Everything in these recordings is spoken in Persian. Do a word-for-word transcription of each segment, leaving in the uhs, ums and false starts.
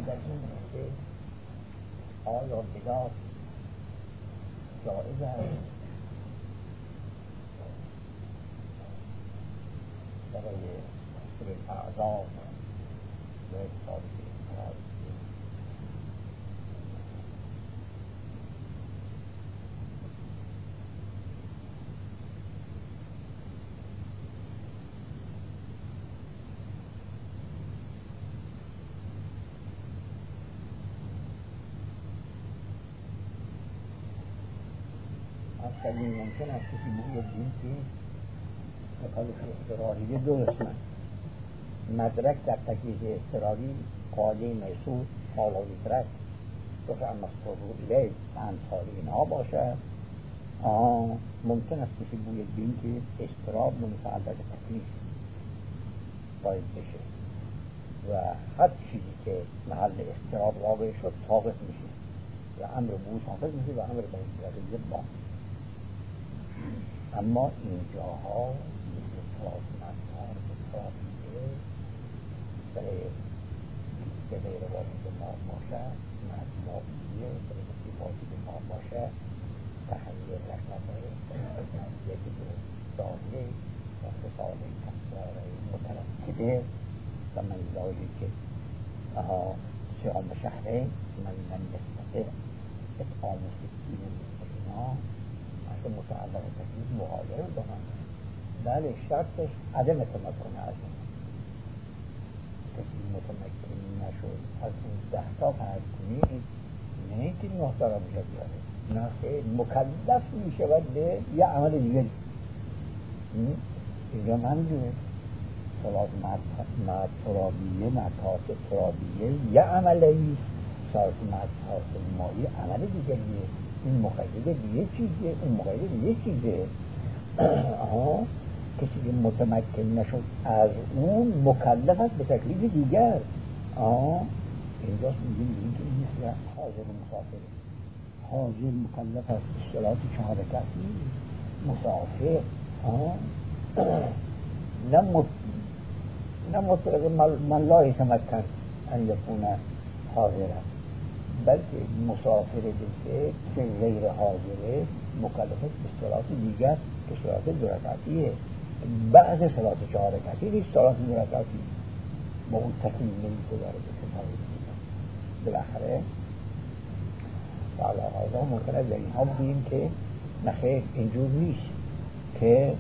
در این نقطه آیا بدار جایز است برای اعضا و اتصال اعتراض اصلا ممکن است کسی بگوید این که مکالف اضطراری دو قسمت مدرک در تکلیف اضطراری قاعده محسوس حالا مدرک رفع مصدر الیه امثال اینها باشد. آه ممکن است کسی بگوید این که اضطراب متعلق به تکلیف باید بشه و هر چیزی که محل اضطراب واقع شد ثابت میشه و امر بو ثابت میشه و امر بقیه با. اما اینجاها مثل اضطراب مظهر اضطراب میگه برای که غیر واجب ما باشد مظهریه برای که واجب ما باشد تحلیل رشنبه یکی دو داله و خصال تفساره مترکبه و منزالی که سیام شهره من من نسبت اطعام و ستین اینا اصلا متعلق تکلیف مغایر دارن. بله شرطش عدم تمکن از اون کسی متمکن نشد از اون ده تا فرض کنید نه اینکه نه تا را میشه بیاره نه خیلی مکلف میشود به یه عمل دیگری. اینجا من جوه صلات مرد ترابیه مرتاس ترابیه یه عملی صلات مرد مایی عمل دیگریه. این مقیده به یه چیزه اون مقیده به یه چیزه. آها کسی که متمکن نشد از اون مکلف است به تکلیف دیگر. آه اینجاست میگیم این که این مثل حاضر و مسافر. حاضر مکلف است به صلات چهار کسی مسافر آه نه مت نه مطلق من لا يتمكن ان يكون حاضرا بلکه مسافر دیگه که غیر حاضره مکلف است به صلات دیگر که صلات دو رکعتیه. بعض صلات چهار رکعتی نیست صلات دو رکعتی با اون تکلیف نمی‌گذاره به کتابی دیگر. بالاخره و علاوه ممکنه در اینها بگیم که نخیر اینجور نیست که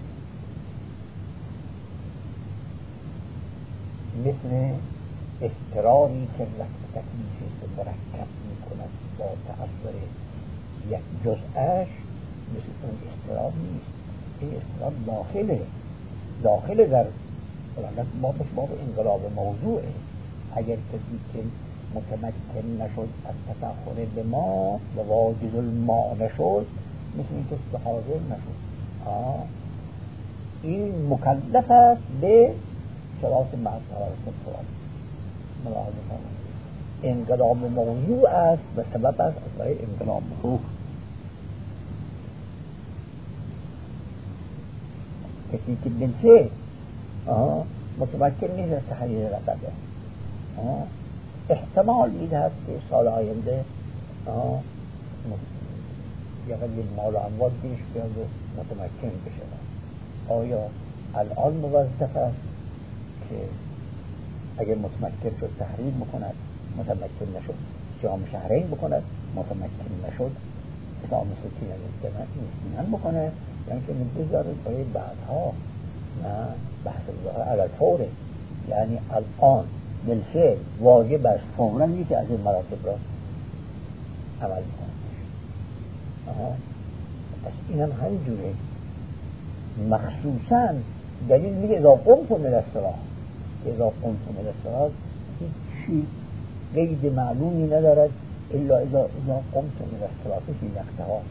مثل اضطراری که رفت تکلیفی که مرکب میکند با تأثیر یک جزءش مثل اون اضطراب نیست. این اضطراب داخله داخله در بابش باب انقلاب موضوعه. اگر کسی که متمکن نشد از تسخر به ما و واجد الماء نشد مثل این کسی که حاضر نشد آه. این مکلف است به صلات معصومه استفراغ ملاحظه کنید انقلاب موضوع است و سبب است برای انقلاب روح. کسی که بنسه متمکن نیست از تحلیل رقبه احتمال میده هست که سال آینده یه قدر مال و اموال بیش بیاد و متمکن بشه. آیا الان موظف است که اگر متمکن شد تحریر بکند متمکن نشد جام شهرین بکند متمکن نشد اتعام ستین مسکینان بکند یعنی که بذاره برای بعدها نه بحث بذاره علال فوره یعنی الان بالفعل واجب است فورا یکی از این مراتب را عمل کنند. پس این هم همینجوره مخصوصا دلیل میگه اذا قمتم الى الصلاة اذا قمتم الى الصلاة هیچی قید معلومی ندارد الا اذا اذا قمتم الى الصلاة فی وقتها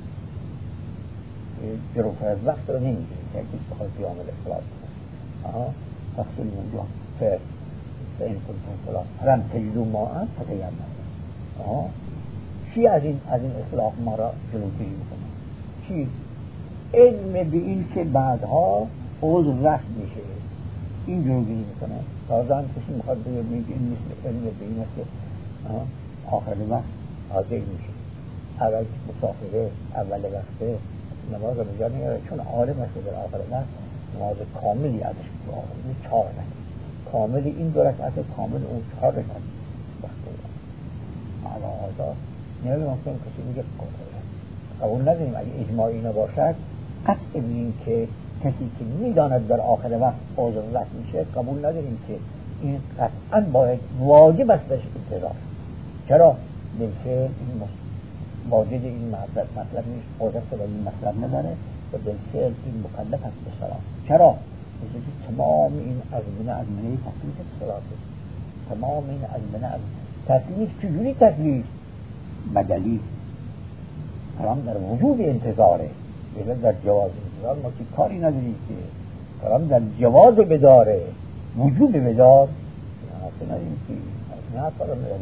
جروف از وقت رو نمیگیره که اگه بخواد قیام الصلاة کنه تقصیل اونجا فر فین کنتم صلاة حرم تجدو ماء فتیمموا چی از این از این اصلاح ما را جلوگیری میکنه؟ چی؟ علم به این که بعدها عضو رفت میشه این جلوگیری میکنه. تازه هم کسی میخواد بگه این مثل علم به این است که آخر وقت حاضر میشه. اول مسافره اول وقته نماز رو بجا میاره، چون عالم است در آخر وقت نماز کاملی ازش میگه، چهار رکعت کاملی، این دو رکعت کامل، اون چهار رکعت وقته علا آزاد. نیازه ممکن کسی میگه قبول نداریم اگه اجماعی نباشد، قطع بینیم که کسی که میداند در آخر وقت حاضر وقت میشه قبول نداریم که این قطعا باید واجب است بهش انتظار. چرا؟ بلکه این واجد این مطلب مطلب نیست، قدرت و این مطلب نداره و بالفعل این مکلف است به صلاة. چرا؟ بلکه تمام این ازمنه ازمنه تکلیف صلاة، تمام این ازمنه از تکلیف. چجوری تکلیف؟ بدلی. کلام در وجوب انتظاره، بله در جواز انتظار ما که کاری نداریم که کلام در جواز بداره، وجوب بدار نه نداریم که نه فرا نداریم.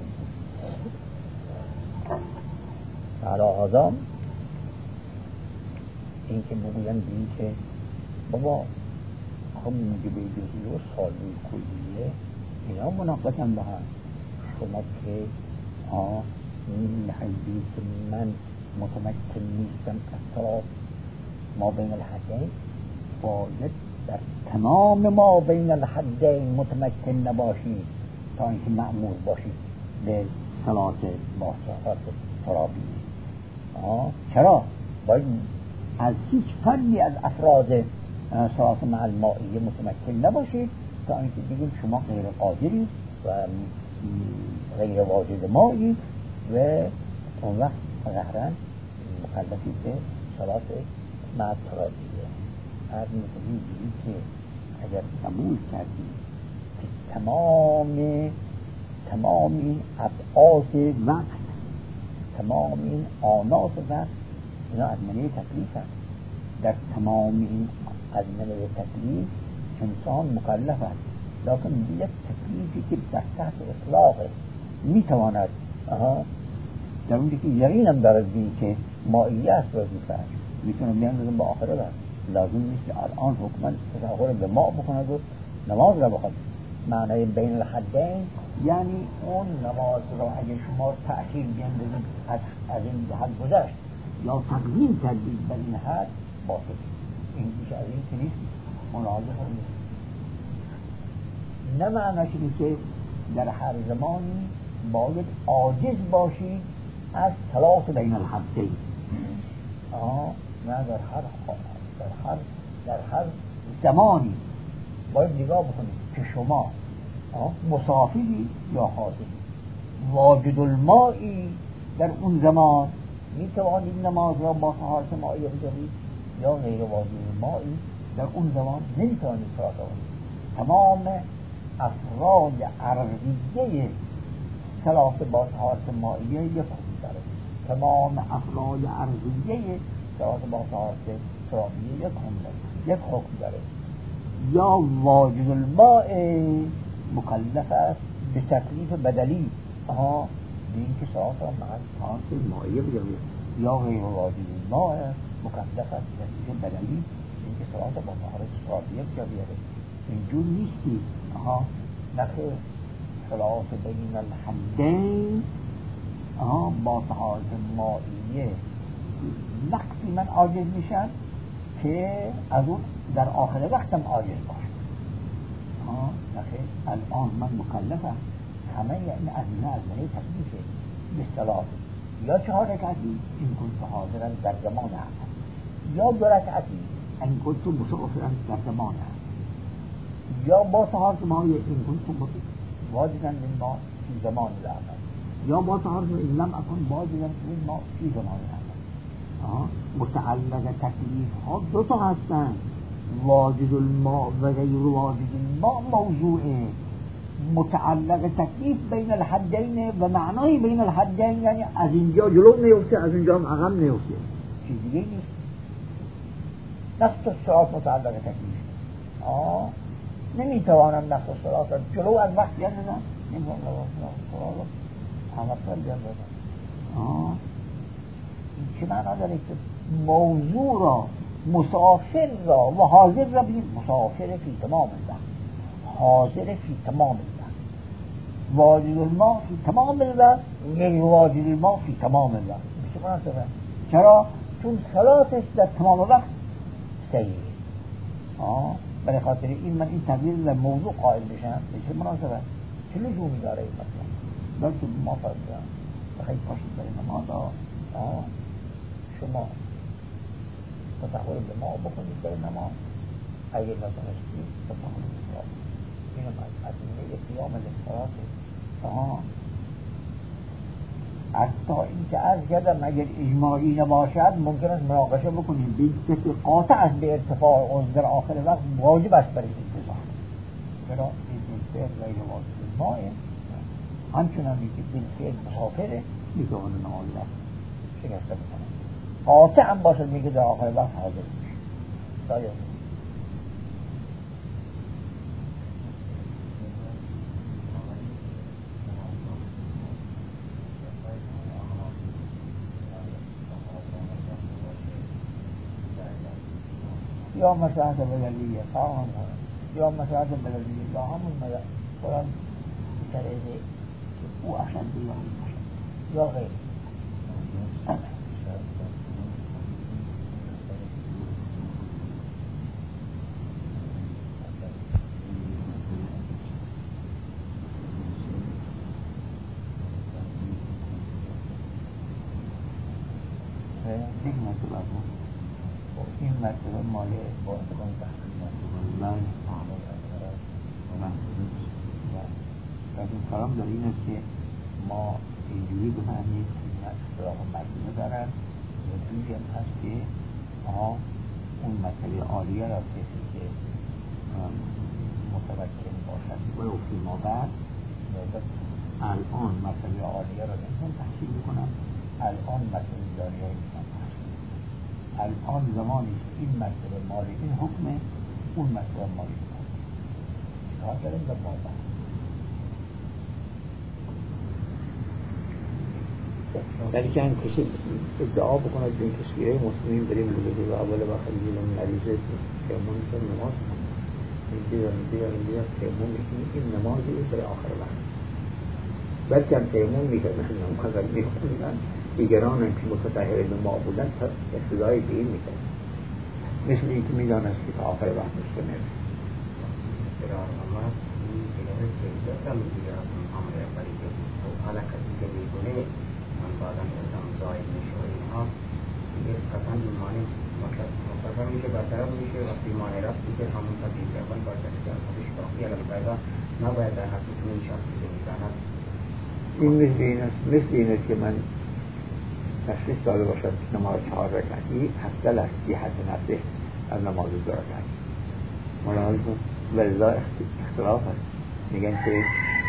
حالا آدم این که بگویم بین که بابا خب موجب جزئی و سالی کلیه اینا مناقضن با هم. شما که آه حیبی که من متمکن نیستم اصلا ما بین الحدین، باید در تمام ما بین الحدین متمکن نباشی تا اینکه مأمور باشی به صلاة با صلاة ترابی. چرا؟ باید از هیچ فردی از افراد صلاة مع المائیه متمکن نباشید تا اینکه بگیم شما غیر قادری و غیر واجد مایی و اون وقت ظاهراً مکلفی به صلاة مع ترابیه. هر میکنیم بگیم که اگر قبول کردیم که تمام تمام این ابعاد وقت، تمام این آنات وقت اینا ازمنه تکلیف هست، در تمام این ازمنه تکلیف انسان مکلف است، لیکن یک تکلیفی که در تحت اطلاقه میتواند در اونجا که یقینم دارد بین که مائیه است وظیفه‌اش میتونه بیان با آخره بست. لازم نیست که الان حکماً تظاهر به ما بکند و نماز را بخواهد. معنی بین الحدین یعنی اون نماز را اگه شما تأخیر بیندازید از, از این حد گذشت یا تقدیم کردید بر این حد باطل، این بیش از این که نیست مناظر نیست. نه معنیش اینه که در هر زمانی باید عاجز باشی از صلاة بین الحدین. آه نه، در هر در هر در هر زمانی باید نگاه بکنید که شما مسافری یا حاضری، واجد المائی در اون زمان می توانید نماز را با طهارت مائیه بجوید یا غیر واجد المائی در اون زمان نمی توانید صلاة کنید. تمام افراد عرضیه صلاة با طهارت مائیه یک حکم داره، تمام افراد عرضیه صلاة با طهارت ترابیه یک حکم داره، یک حکم داره. یا واجد الماء مکلف است به تکلیف بدلی، آها به این که صلاة را مع طهارت مائیه بجوید، یا غیر واجد الماء مکلف است به تکلیف بدلی به این که صلاة با طهارت ترابیه بجوید. اینجور نیستی. آها نخیر، صلاة بین الحدین آها با طهارت مائیه وقتی من عاجز میشم که از اون در آخر وقتم عاجز باشم. آه نخیر، الان من مکلفم همه این ازمنه ازمنه تکلیفه به صلاة یا چهار رکعتی این کنت حاضرا در زمان هستم، یا دو رکعتی این کنت مسافرا در زمان هستم، یا با طهارت مائیه این کنت واجدا للماء فی زمان العمل، یا با طهارت این لم اکن واجدا للماء فی زمان العمل. متعلق تکلیف ها دو تا هستن، واجد الماء و غیر واجد الماء. موضوعه متعلق تکلیف بین الحدین و معنای بین الحدین یعنی از اینجا جلو نیفته از اینجا هم عقب نیفته، چیز دیگه نیست. نفس الصلاة متعلق تکلیف. آه نمیتوانم نفس الصلاة جلو از وقت بیاندازم، نمیتوانم صلاة همه فرد بیاندازم. آه این چه معنا داره که موضوع را مسافر را و حاضر را بگید مسافر فی تمام الوقت، حاضر فی تمام الوقت. واجد الماء فی تمام الوقت یعنی واجد الماء فی تمام الوقت میشه مناسبه. چرا؟ چون صلاتش در تمام وقت صحیحه. آه برای خاطر این من این تغییر در موضوع قائل بشم میشه مناسبه. چه لزومی داره این مثلا؟ بلکه ما فرضیم بخواهید پاشید برای نماز آه شما تطهر به ما بکنید برای نماز، اگه نتونستید تطهر به ما اینم از این قیام الاستراحه. آه حتی این که عرض کردم اگر اجماعی نباشد ممکن است مناقشه بکنیم بین کسی قاطع است به ارتفاع عضو در آخر وقت واجب است برای انتظار. چرا؟ این بالفعل غیر واجب الماء، همچنان که بالفعل مسافره میتونه نماز وقت شکسته بکنه. قاطع هم باشد میگه در آخر وقت حاضر میشه. داید یا مساعد بلدیه فاهم یا مساعد بلدیه یا همون مدد قرآن بسره که او احسن دیگه یا غیر این مرتبه مال باستان تحقیقات من و کلام در این است که ما اینجوری بفهمید که اصطلاح مرتبه دارن و دوری هم هست که اون مسئله عالیه را کسی که متوکل باشد و فیما بعد الان مسئله عالیه را نمیتون تحصیل بکنم، الان مسئله داریه میتون الان زمانی این مسئله مال این حکمه اون مسئله مال این حکمه کار داریم به بابا یعنی که این کسی ادعا بکنه به این کسیه مسلمین بریم بوده و اول و خلیل و مریضه تیمون میتون نماز دیگر دیگر دیگر تیمون میتونی این نمازی در آخر وقت بلکه هم تیمون میکنن نماز هم میکنن دیگران هم که متطهر به ما بودن تا اقتدای به این میکنن مثل این که میدانست که تا آخر وقت مستمر قرار آمد این قرار سیدت هم دیگران آمد اولی که حالا کسی که میکنه من بعدم ازم زاید میشه و اینها دیگه قطعا ایمانی مطلب میشه برطرف میشه وقتی ایمانی رفت دیگه همون تبدیل اول برطرف که از خودش باقی علم پیدا نباید در حقیقت این شخصی که میزند این مثل این است مثل این است که من تشخیص داده باشد نماز چهار رکعتی افضل است بی حد نفسه از نماز دو رکعتی ملاحظه کن ولذا اختلاف است میگن که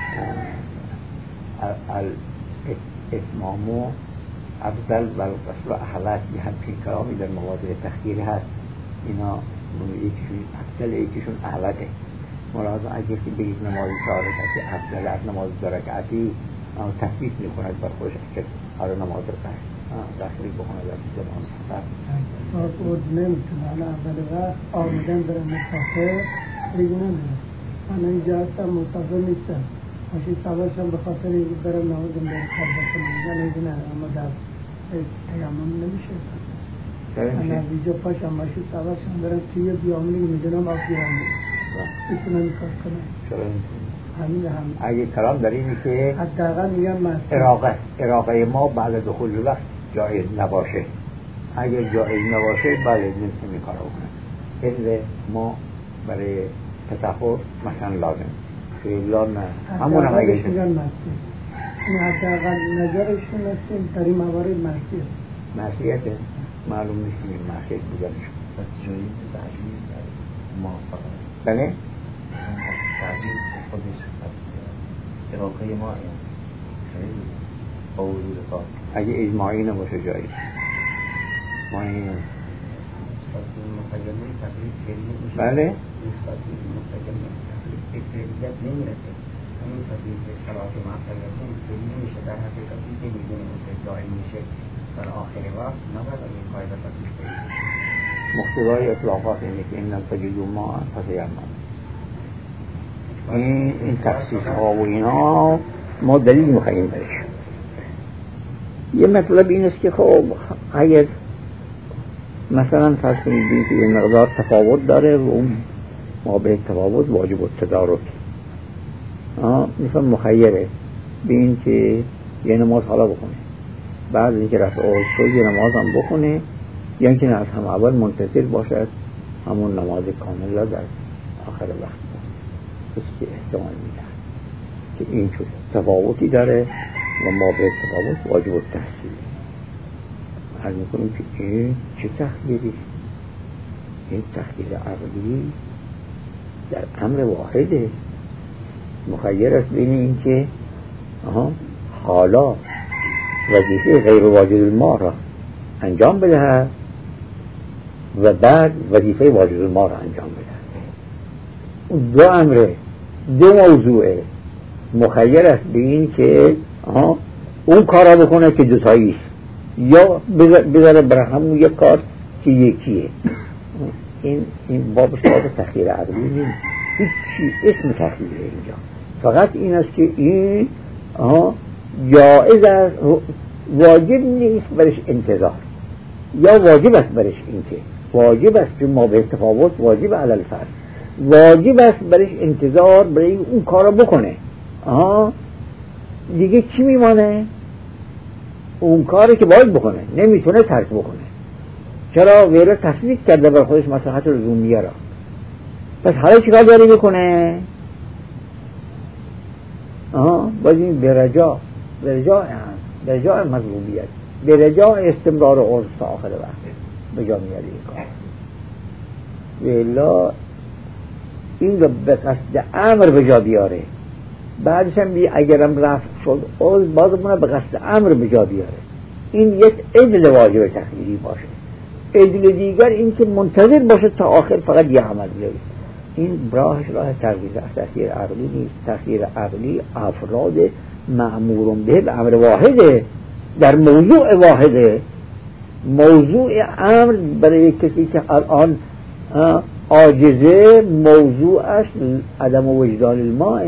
الاتمامو افضل و القصر احلت بی حد که کلامی در مواضع تخییری هست اینا یکیشون افضل یکیشون احلته ملاحظه اگه که بگید نماز چهار رکعتی افضل از نماز دو رکعتی تثبیت میکند بر خودش که آره نماز رکعت دستری بخونه در زمان سفر آقود نمیتونه حالا اول وقت آمدن برای مسافر دیگه نمیده من اینجا هستم مسافر نیستم ماشین سوارشم به خاطر اینکه برم نمازم برای کار بکنم من اینجا نه اما در تیمم نمیشه من از اینجا پاشم ماشین سوارشم برم توی بیامونی میدونم آب بیرم میتونم این کار کنم چرا نمیتونم همین همین اگه کلام در اینی که حداقل میگم من اراقه اراقه ما بعد دخول وقت جایز نباشه اگر جایز نباشه بله نمیتونیم این کارو بکنیم اذن ما برای تطهر مثلا لازم خیلا نه همون هم اگه میگن مسیح این حداقل نظرشون هستیم در این موارد مسیح مسیحیت معلوم نیست این مسیحیت بودنش بس جایز تعجیل ما فقط بله تعجیل خودش اراقه ما این خیلی با وجود کار اگه اجماعی نباشه جایز ما این نسبت به متکلم تقریب فعلی میشه بله نسبت به متکلم تقریب فعلیت نمیرسه همین تقریب صلات متکلم فعلی نمیشه در حقیقت که میدونیم که جایی میشه در آخر وقت نباید این قاعده تطبیق بشه مقتضای اطلاقات اینه که این تجدید ما پس یعنی این این تخصیص ها و اینا ما دلیل میخواییم برش. یه مطلب این است که خب اگر مثلا فرض کنید که یه مقدار تفاوت داره و اون ما به تفاوت واجب التدارک مثلا مخیره به این که یه نماز حالا بکنه، بعد اینکه رفع شد یه نماز هم بکنه، یا اینکه از هم اول منتظر باشد همون نماز کامل را در آخر وقت کسی که احتمال میده که این چون تفاوتی داره و ما به تفاوت واجب التحصیل هر میکنیم که این چه تخییری؟ این تخییر عقلی در امر واحده. مخیر است بین این که آها حالا وظیفه غیر واجب الماء را انجام بده و بعد وظیفه واجب الماء را انجام بده. دو امره، دو موضوعه. مخیر است به این که آها اون کارا بکنه که دوتاییش، یا بذاره برای همون یک کار که یکیه. این این بابش باب تخییر عقلی نیست، هیچی اسم تخییره اینجا. فقط این است که این آها جائز است، واجب نیست برش انتظار، یا واجب است برش این که واجب است که ما به تفاوت واجب علی الفرض، واجب است برش انتظار برای اون کارو بکنه. آها دیگه چی میمانه؟ اون کاری که باید بکنه، نمیتونه ترک بکنه. چرا؟ ویره تصدیق کرده بر خودش مصلحت لزومیه را. پس حالا چیکار داری بکنه؟ آها باید این برجا برجا برجا مطلوبیت، برجا استمرار عرض تا آخر وقت به جا میاره این کار. ویلا این رو به قصد امر به جا بیاره، بعدش هم بی اگرم رفت شد عرض بازمونه به قصد امر به جا بیاره. این یک عدل واجب تخییری باشه. عدل دیگر این که منتظر باشه تا آخر فقط یه عمل بیاره. این راهش راه تغییر تخییر عقلی نیست. تخییر عقلی افراد مأمورون به به امر واحده، در موضوع واحده. موضوع امر برای کسی که الان عاجزه موضوعش عدم وجدان الماء،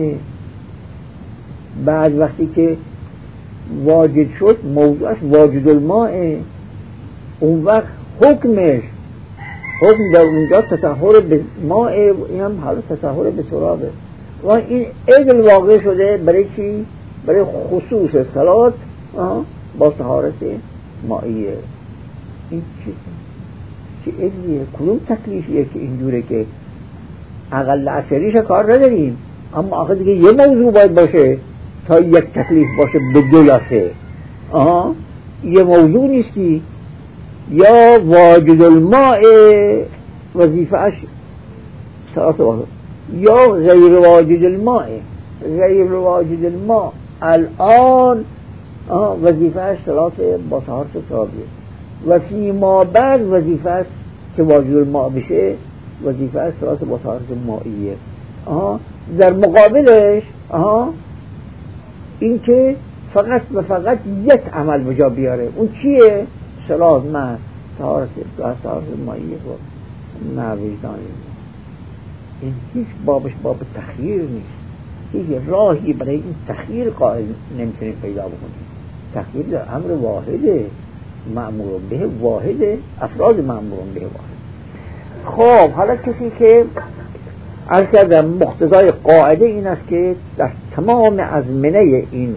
بعد وقتی که واجد شد موضوعش واجد الماء، اون وقت حکمش حکم در اونجا تطهر به ماء، این هم حالا تطهر به سرابه. و این عدل واقع شده برای چی؟ برای خصوص صلات با طهارت مائیه. این چی؟ چی عدلیه؟ کدوم تکلیفیه که اینجوره که اقل اثریش کار نداریم، اما آخر دیگه یه موضوع باید باشه تا یک تکلیف باشه به دو یا سه. آها یه موضوع نیستی. یا واجد الماء وظیفهش صلات واحد، یا غیر واجد الماء غیر واجد الماء الان وظیفهش صلات با طهارت سرابیه، و فی ما بعد وظیفهش که واجد الماء بشه وظیفهش صلات با طهارت مائیه. آها در مقابلش آها این که فقط و فقط یک عمل بجا بیاره. اون چیه؟ صلات من طهارت طهارت مائیه و نه وجدان. این هیچ بابش باب تخییر نیست. هیچ راهی برای این تخییر قائل نمیتونیم پیدا بکنیم. تخییر در امر واحده، مأمور به واحده، افراد مأمور به واحد. خب حالا کسی که عرض کردم مقتضای قاعده این است که در تمام ازمنه این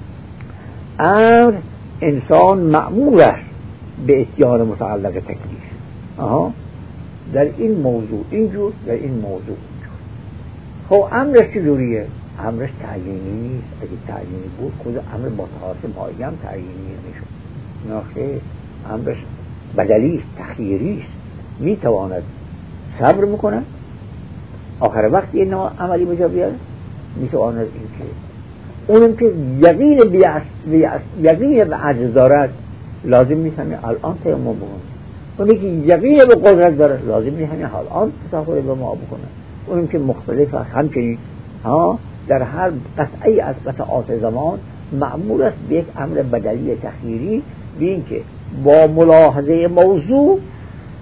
امر انسان مأمور است به اتیان متعلق تکلیف. آها در این موضوع اینجور، در این موضوع اینجور. خب امرش چجوریه؟ امرش تعیینی نیست. اگه تعیینی بود خود امر با طهارت مائیه هم تعیینی نمیشد. ناخه امرش بدلی است، تخییری است. میتواند صبر میکنه آخر وقت یه نوع عملی بجا بیاره، میتواند این که اونم که یقین بیعص یقین به عجز دارد لازم نیست همین الان تیمم بکنه. اونی که یقین به قدرت داره لازم نیست همین الان تطهر به ما بکنه. اونم که مختلف همچنین ها در هر قطعه از قطعات زمان مأمور است به یک امر بدلی تخییری، به این که با ملاحظه موضوع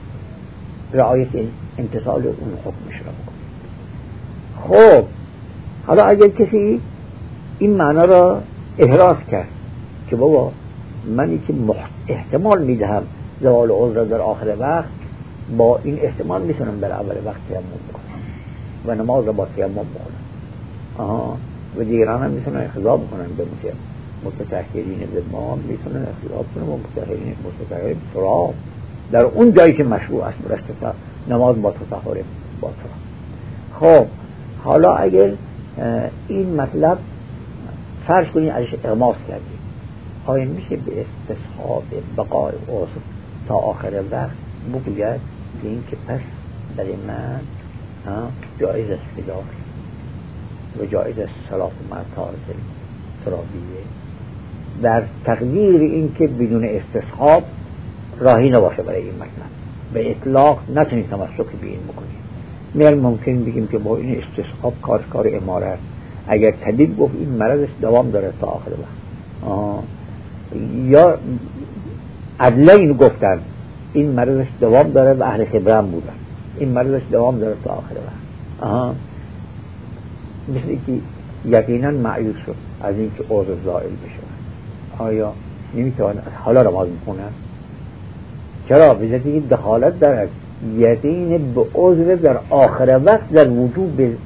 رعایت امتصال اون حکمش را بکنه. خب حالا اگر کسی این معنا را احراز کرد که بابا منی که احتمال میدهم زوال عذر در آخر وقت، با این احتمال میتونم در اول وقت تیمم بکنم و نماز را با تیمم بکنم. آها و دیگران هم میتونن خطاب بکنن به متطهرین به ما، میتونن خطاب کنن و متطهرین متطهرین تراب در اون جایی که مشروع است برشت نماز با تطهر با تراب. خب حالا اگر این مطلب فرض کنید ازش اغماس کردیم، آیا میشه به استصحاب بقای عذر تا آخر وقت بگوید به این که پس برای من جایز است فدار و جایز است صلاة مرتاز ترابیه، در تقدیر این که بدون استصحاب راهی نباشه برای این مطلب، به اطلاق نتونید تمسک به این بکنید. میل ممکن بگیم که با این استصحاب کار کار امارت، اگر طبیب گفت این مرضش دوام داره تا آخر وقت، آه. یا عدله اینو گفتن این مرضش دوام داره و اهل خبره هم بودن این مرضش دوام داره تا آخر وقت، آها، مثل که یقینا معیوز شد از این که عذر زائل بشه، آیا نمیتوان حالا نماز بخونن؟ چرا؟ به که دخالت دارد یقین به عذر در آخر وقت در وجوب به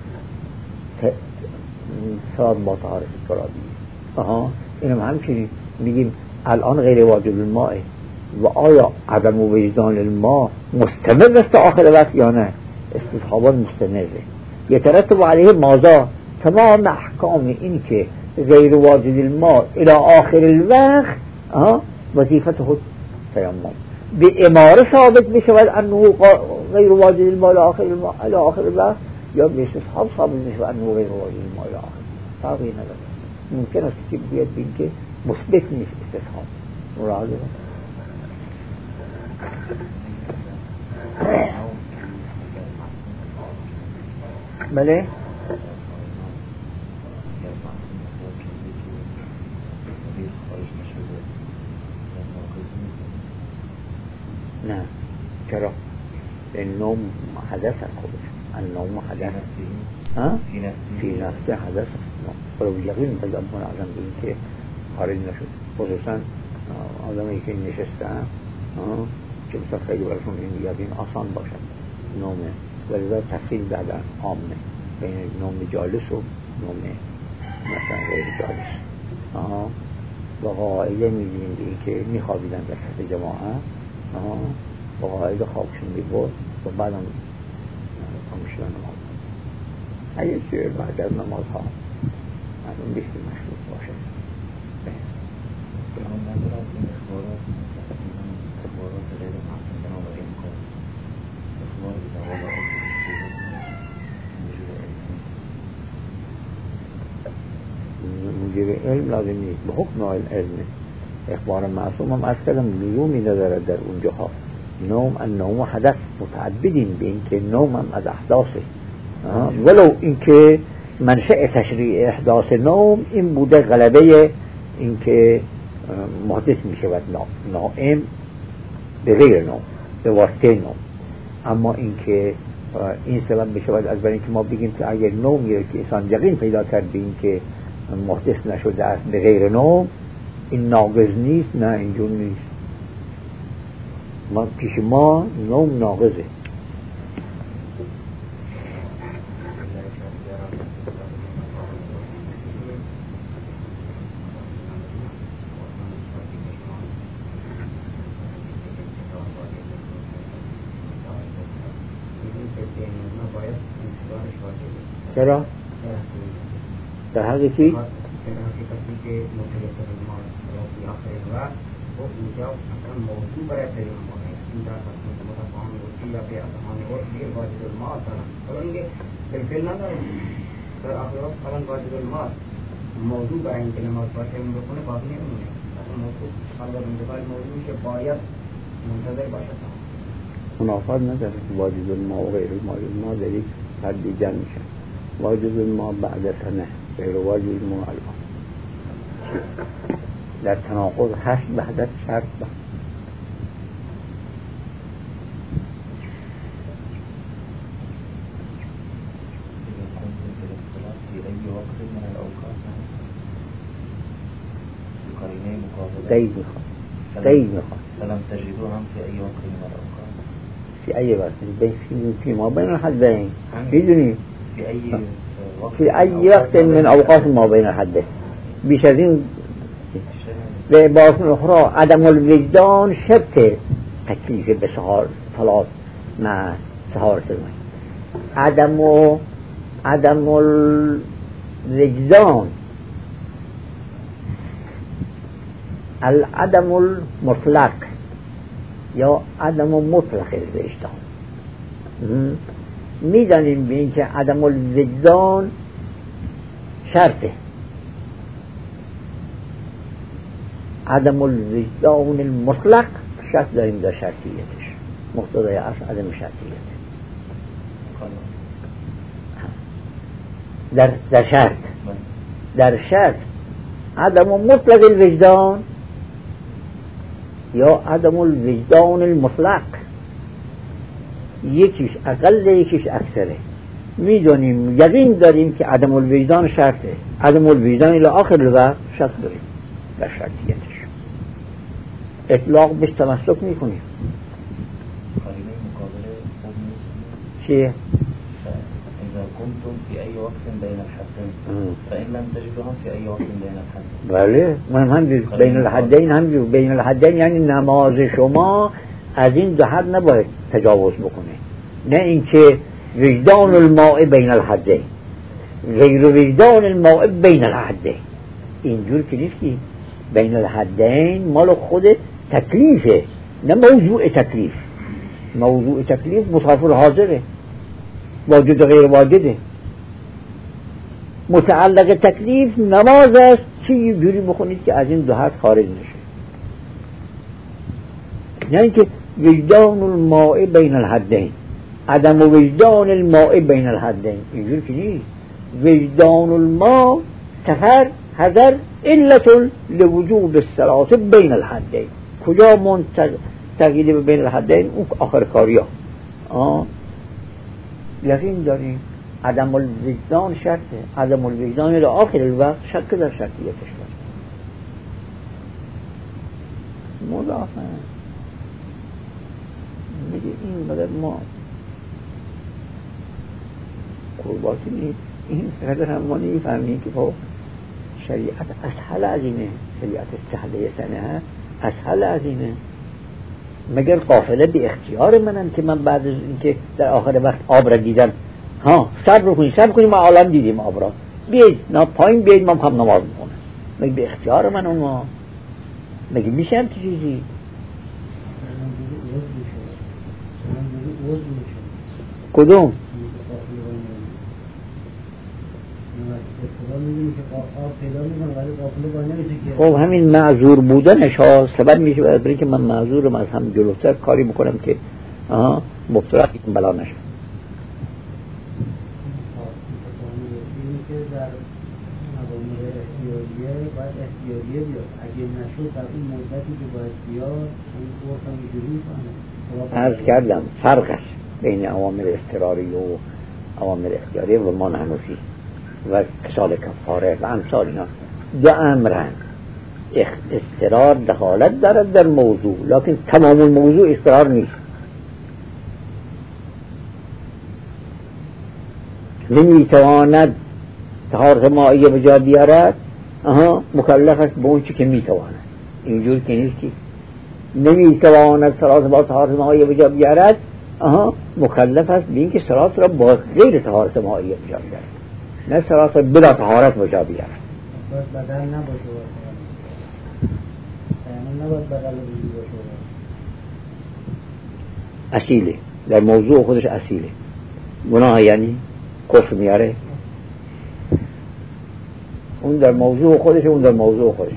صلاة با طهارت ترابی. آها اینم همچنین میگیم الان غیر واجب الماء و آیا عدم وجدان الماء مستمر است آخر وقت یا نه؟ استصحابات مستمره. یترتب علیه ماذا؟ تمام احکام این که غیر واجب الماء الى آخر الوقت وظیفت خود تیمم به اماره ثابت میشود انه غیر واجب الماء الى آخر الماء الى آخر الوقت، یا به استصحاب ثابت میشود انه غیر واجب الماء الى آخر. فرقی نداره. ممکن است که بیاد بین که مثبت نیست استصحاب. مراجعه بله نه چرا؟ این نوم حدث است خودش، النوم حدث ها؟ فی نفسه حدث است، ولو یقین پیدا کنه آدم بگیم که خارج نشد، خصوصا آدمی که نشستن که مثلا خیلی برشون این یقین آسان باشد نومه، ولی تفصیل بعدا عامه بین نوم جالس و نوم مثلا غیر جالس. آها با قاعده می‌بینیم که میخوابیدن در سطح جماعت، آها با قاعده خوابشون میبرد و بعد هم همشون نماز اگه چه بعد از نماز ها از اون بیشتر مشروط باشه. موجب علم لازم نیست، به حکم علم اخبار معصوم هم از کلم لزومی ندارد در اونجاها. نوم النوم حدث متعبدین به این که نوم هم از احداثه، ولو این که منشأ تشریع احداث نوم این بوده غلبه این که محدث می شود نائم به غیر نوم به واسطه نوم، اما این که این سبب بشود از برای که ما بگیم که اگر نوم میره که انسان یقین پیدا کرد به این که محدث نشده است به غیر نوم، این ناقض نیست. نه اینجور نیست، ما پیش ما نوم ناقضه. چرا؟ در حقی چی؟ در حقیقتی که مطلقه ما رفتی آخر وقت و اینجا مثلا موضوع برای تیمم باید این در حقیقت متفاهم روشی یا به اتحانی و دیگه واجد الماء دارن، حالا اینکه بالفعل نداریم در آخر وقت حالا واجد الماء موضوع برای اینکه نماز باشه این بکنه باقی نمونه، اصلا موضوع حالا انتقال موضوع که باید منتظر باشه منافات نداره. واجد الماء و غیر الماء در یک حد دیگر میشه. واجد الماء بعد سنه غیر واجد الماء الان در تناقض هست وحدت شرط با قید میخواد قید میخواد فلم تجدو هم فی ای وقت مرافقان فی ای وقت بین فی ما بین الحدین میدونی فی ای فی ای وقت من اوقات ما بین الحدین بیش از این به عبارت اخرى عدم الوجدان شرط تکلیف به سهار ثلاث مع سهار سلمانی عدم و عدم الوجدان العدم المطلق یا عدم مطلق الوجدان میدانیم به این که عدم الوجدان شرطه عدم الوجدان المطلق شرط داریم در شرطیتش مقتضای اصل عدم شرطیت در در شرط در شرط عدم مطلق الوجدان یا عدم الوجدان المطلق یکیش اقل یکیش اکثره میدونیم یقین داریم که عدم الوجدان شرطه عدم الوجدان الی آخر الوقت شرط داریم در شرطیتش اطلاق بهش تمسک میکنیم قرینه مقابله چیه؟ اذا كنتم في اي وقت بين الحدين فان لم تجدوهم في اي وقت بين الحدين بله من هم بین الحدین هم بین الحدین یعنی نماز شما از این دو حد نباید تجاوز بکنه نه اینکه وجدان الماء بین الحدین غیر وجدان الماء بین الحدین اینجور که نیستی بین الحدین مال خود تکلیفه نه موضوع تکلیف موضوع تکلیف مسافر حاضره واجد غیر واجده متعلق تکلیف نماز است چی جوری بخونید که از این دو حد خارج نشه یعنی که وجدان الماء بین الحدین عدم وجدان الماء بین الحدین اینجور که نیست وجدان الماء سفر حذر علت لوجود الصلاة بین الحدین کجا منتقل به بین الحدین اون آخر کاریا آه یقین داریم عدم الوجدان شرطه عدم الوجدان الى آخر الوقت شک در شرطیتش داره مضافه میگه این مدر ما قرباتی نیست این قدر هم ما نیفهمیم که با شریعت اسهل از اینه شریعت سهله سنه اسهل از اینه مگر قافله به اختیار منم که من بعد از اینکه در آخر وقت آب را دیدم ها صبر کنید صبر کنید ما عالم دیدیم آب را بیاید نه پایین بیاید ما هم نماز میکنم مگر به اختیار من اونها مگر میشه هم چیزی کدوم خب همین معذور بودنش ها سبب میشه برای که من معذورم از هم جلوتر کاری میکنم که آها مبتلا بلا نشم باید احتیاجیه بیاد اگه نشد در این مدتی که باید بیاد این قرص هم اینجوری میکنه عرض کردم فرق است بین اوامر اضطراری و اوامر اختیاری و ما نحنفی و کسال کفاره و امثال اینا دو امرن اضطرار دخالت دارد در موضوع لکن تمام الموضوع اضطرار نیست نمیتواند طهارت مائیه به جا بیارد آها مکلف است به اون چی که میتواند اینجور که نیست که نمیتواند صلات با طهارت مائیه به جا بیارد آها مکلف است به این که صلات را با غیر طهارت مائیه به جا بیارد نه صلات را بلا طهارت به جا بیارد باید بدل نباشه یعنی نباید بدل وجود باشه اصیله در موضوع خودش اصیله گناه یعنی کفر میاره اون در موضوع خودشه اون در موضوع خودشه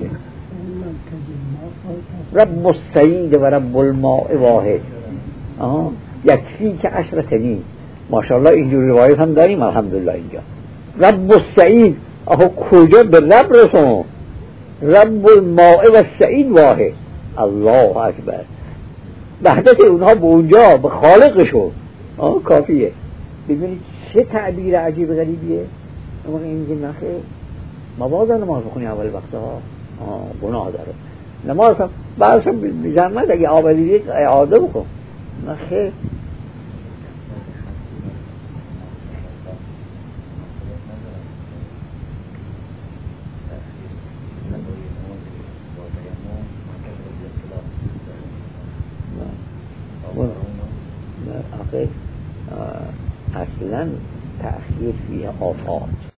رب السعید و رب الماء واحد آها یکفی که عشر سنین ماشاءالله اینجور روایت هم داریم الحمدلله اینجا رب السعید آخو کجا به رب رسون رب الماء و السعید واحد الله اکبر وحدت اونها به اونجا به خالقشون آه کافیه ببینید چه تعبیر عجیب غریبیه اما این میگه نخیر مبادا نماز بخونی اول وقتها گناه داره نماز هم بعضش هم بزرمت اگه آبادی اعاده بکن نه خیر. آخه اصلا تأخیر فیه آفات